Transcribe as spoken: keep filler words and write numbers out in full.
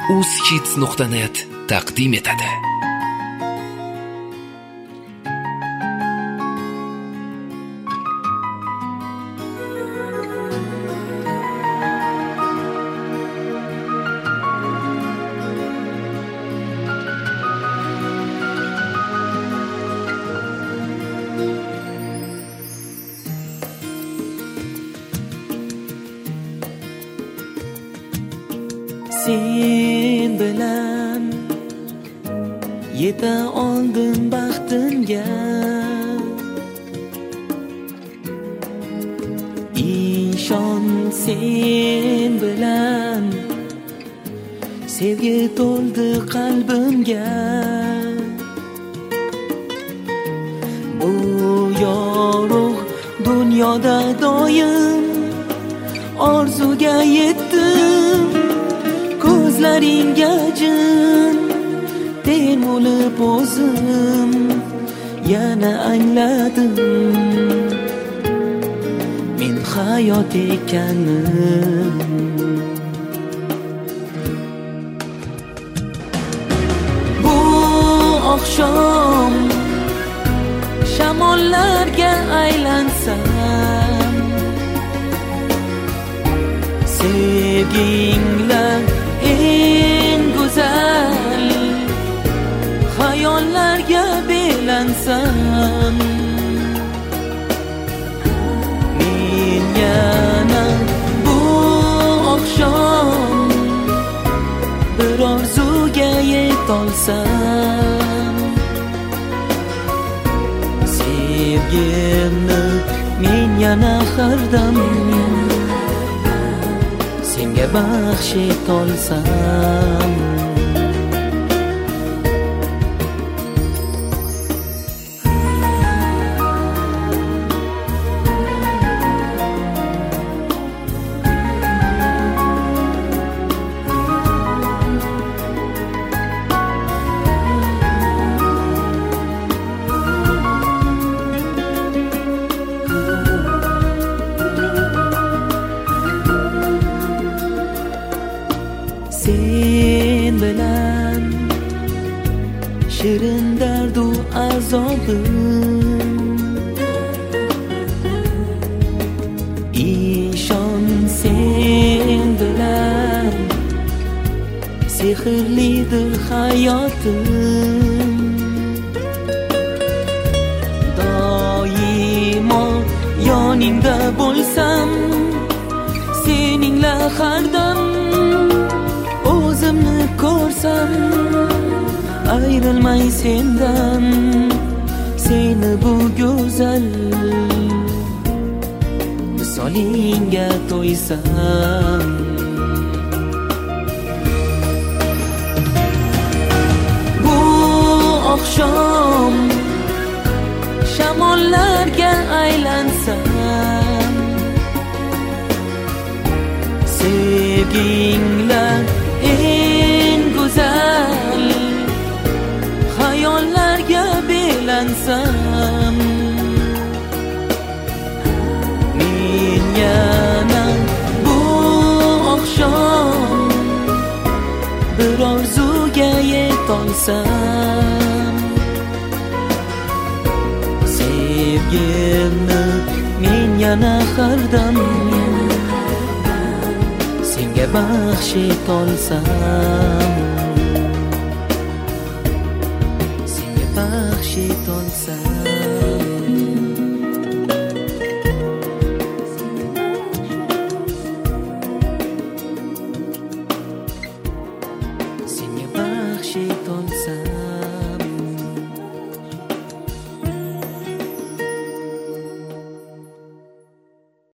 uzkids nuqta net taqdim etadi. Sen bilan yeta oldim baxtimga, ishon sen bilan sevgi to'ldi qalbimga. Bu yorug' dunyoda doim orzuga yetdim, ko'zlaringga jin termulib o'zim yana angladim men hayot ekanim. Bu oqshom shamollarga aylansam, sevgingla eng go'zal xayollarga belansam, men yana bu oqshom bir orzuga yetolsam, sevgimni men yana har dam senga baxsh etolsam. Sen bilan shirin dardu azobim, ishon sen bilan sehrlidir hayotim. Doimo yoningda bo'lsam, seningla har dam o'zimni ko'rsam, ayrilmay sendan, seni bu go'zal misolingga to'ysam. Bu oqshom shamollarga aylansam, sevgingla eng go'zal xayollarga belansam, men yana bu oqshom bir orzuga yetolsam, sevgimni men yana har dam senga baxsh etolsam, senga baxsh etolsam.